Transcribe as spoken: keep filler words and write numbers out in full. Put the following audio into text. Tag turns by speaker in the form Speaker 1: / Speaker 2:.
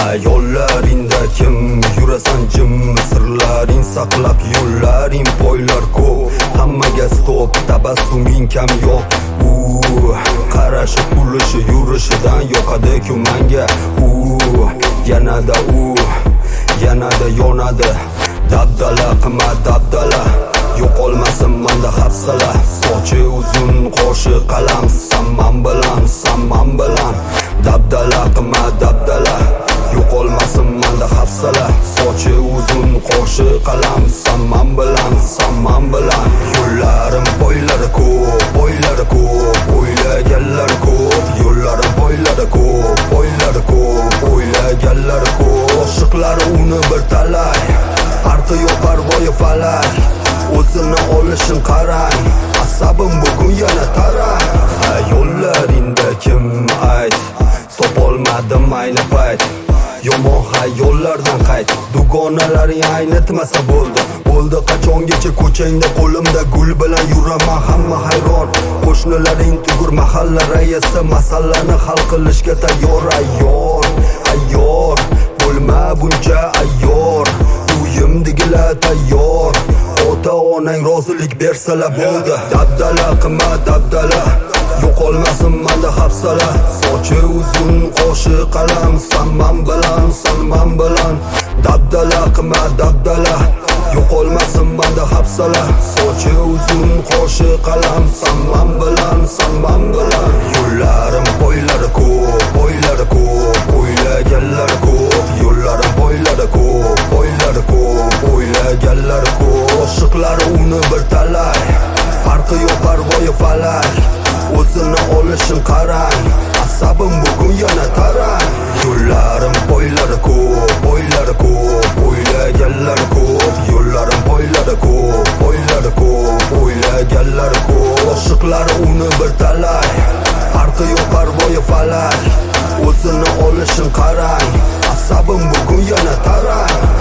Speaker 1: Yo'llaringda kim yurasan jim, sirlaring saqlab yo'llaring poylar ko'p. Hammaga stop, tabassuming kam yo'q. U qarashi, kulishi, yurishidan yoqadi-ku menga. U yanada u yanada yonadi. Dabdala qilma dabdala, yo'qolmasin menda hafsala. Sochi uzun, qoshi qalam, samman bilan, samman bilan. Dabdala qilma dabdala, yo'qolmasin menda hafsala. Sochi uzun, qoshi qalam, samman bilan, samman bilan. Yo'llarim boylari ko'p, boylari ko'p, o'ylaganlari ko'p. Yo'llarim boylari ko'p, boylari ko'p, o'ylaganlari ko'p. Oshiqlari uni bir talay, farqi yo'q parvoyi falak. O'zini olishin qarang, asabim bugun yana tarang. Ha yo'llaringda kim ayt, topolmadim ayni payt. Yomon xayollardan qayt, dugonalaring aynitmasa bo'ldi. Bo'ldi qachongacha ko'changda qo'limda gul bilan yuraman, hamma hayron. Qo'shnilaring tugur, mahalla raisi masalani hal qilishga tayyor. Ayyor, ayyor, bo'lma buncha ayyor. Uyimdagilar tayyor, ota-onang rozilik bersalar bo'ldi. Dabdala qilma dabdala, yo'qolmasin menda hafsala. Sochi uzun, qoshi qalam, samman bilan, samman bilan. Dabdala qilma dabdala, yo'qolmasin menda hafsala. Sochi uzun, qoshi qalam, samman bilan, samman bilan. Yo'llarim boylari ko'p, boylari ko'p, o'ylaganlari ko'p. Yo'llarim boylari ko'p, boylari ko'p, o'ylaganlari ko'p. Oshiqlari uni bir talay, farqi yo'q parvoyi falak. O'zini olishin qarang, asabim bugun yana tarang. Yo'llarim boylari ko'p, boylari ko'p, o'ylaganlari ko'p. Yo'llarim boylari ko'p, boylari ko'p, o'ylaganlari ko'p. Oshiqlari uni bir talay, farqi yo'q parvoyi falak. O'zini olishin qarang, asabim bugun yana tarang.